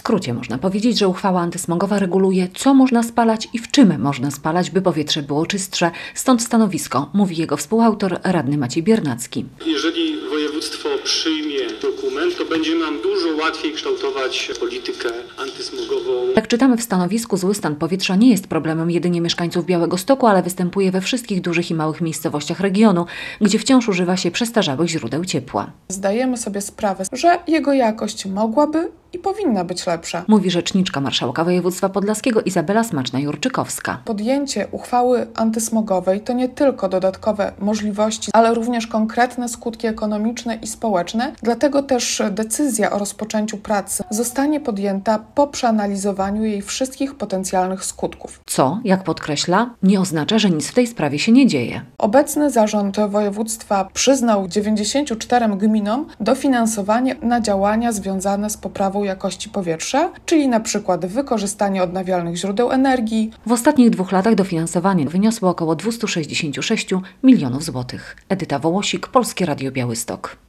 skrócie można powiedzieć, że uchwała antysmogowa reguluje, co można spalać i w czym można spalać, by powietrze było czystsze. Stąd stanowisko, mówi jego współautor, radny Maciej Biernacki. Jeżeli województwo przyjmie dokument, to będzie nam dużo łatwiej kształtować politykę antysmogową. Jak czytamy w stanowisku, zły stan powietrza nie jest problemem jedynie mieszkańców Białegostoku, ale występuje we wszystkich dużych i małych miejscowościach regionu, gdzie wciąż używa się przestarzałych źródeł ciepła. Zdajemy sobie sprawę, że jego jakość mogłaby i powinna być lepsza. Mówi rzeczniczka marszałka województwa podlaskiego Izabela Smaczna-Jurczykowska. Podjęcie uchwały antysmogowej to nie tylko dodatkowe możliwości, ale również konkretne skutki ekonomiczne i społeczne. Dlatego też decyzja o rozpoczęciu pracy zostanie podjęta po przeanalizowaniu jej wszystkich potencjalnych skutków. Co, jak podkreśla, nie oznacza, że nic w tej sprawie się nie dzieje. Obecny zarząd województwa przyznał 94 gminom dofinansowanie na działania związane z poprawą jakości powietrza, czyli na przykład wykorzystanie odnawialnych źródeł energii. W ostatnich 2 latach dofinansowanie wyniosło około 266 milionów złotych. Edyta Wołosik, Polskie Radio Białystok.